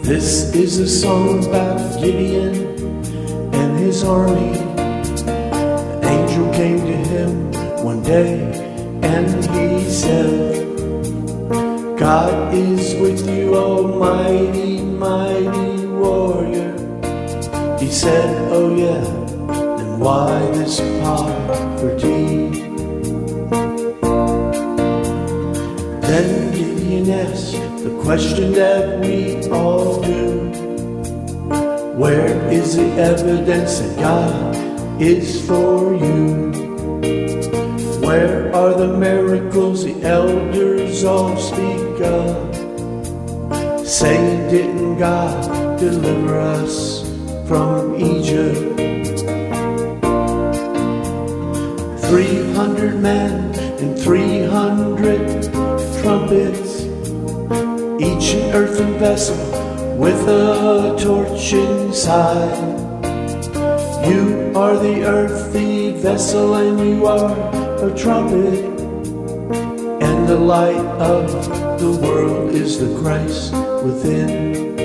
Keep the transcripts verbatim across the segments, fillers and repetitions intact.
This is a song about Gideon and his army. An angel came to him one day and he said, God is with you, almighty, mighty warrior. He said, oh yeah, then why this poverty? Then Gideon asked the question that we all do, where is the evidence that God is for you? Where are the miracles the elders all speak of, saying didn't God deliver us from Egypt? Three hundred men and three hundred trumpets, each an earthen vessel with a torch inside. You are the earthy vessel and you are a trumpet, and the light of the world is the Christ within.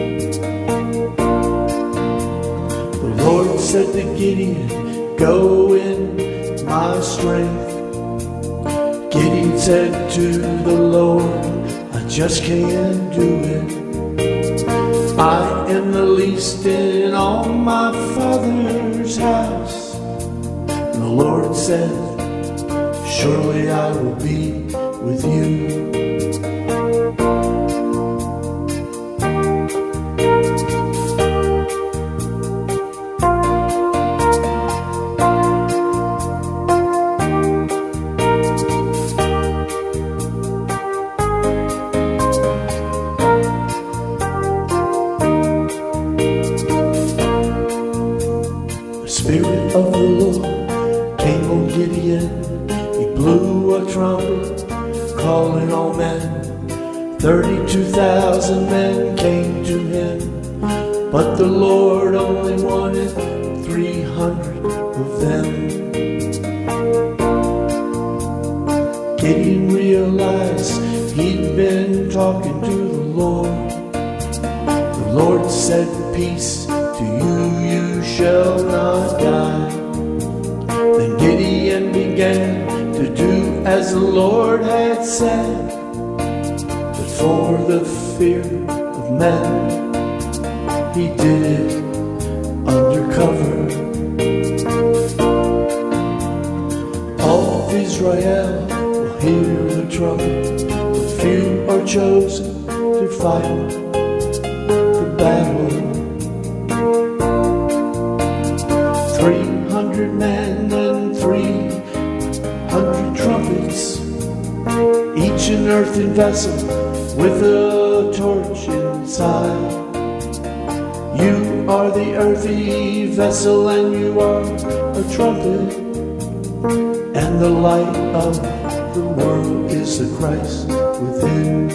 The Lord said to Gideon, go in my strength. Gideon said to the Lord, I just can't do it. I am the least in all my father's house. And the Lord said, surely I will be with you. The Spirit of the Lord came on Gideon. He blew a trumpet, calling all men. Thirty-two thousand men came to him, but the Lord only wanted three hundred of them. Gideon realized he'd been talking to the Lord. The Lord said, peace to you, you shall not die. Then Gideon began to do as the Lord had said, but for the fear of men, he did it undercover. All of Israel will hear the trumpet, but few are chosen to fight the battle. Three hundred men and three hundred trumpets, each an earthen vessel with a torch inside. You are the earthy vessel and you are a trumpet, and the light of the world is the Christ within.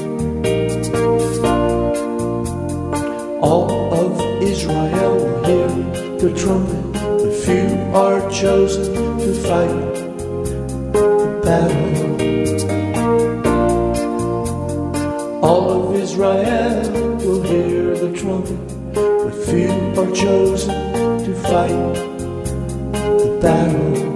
All of Israel will hear the trumpet, but few are chosen to fight the battle. All of Israel will hear the trumpet, but few are chosen to fight the battle.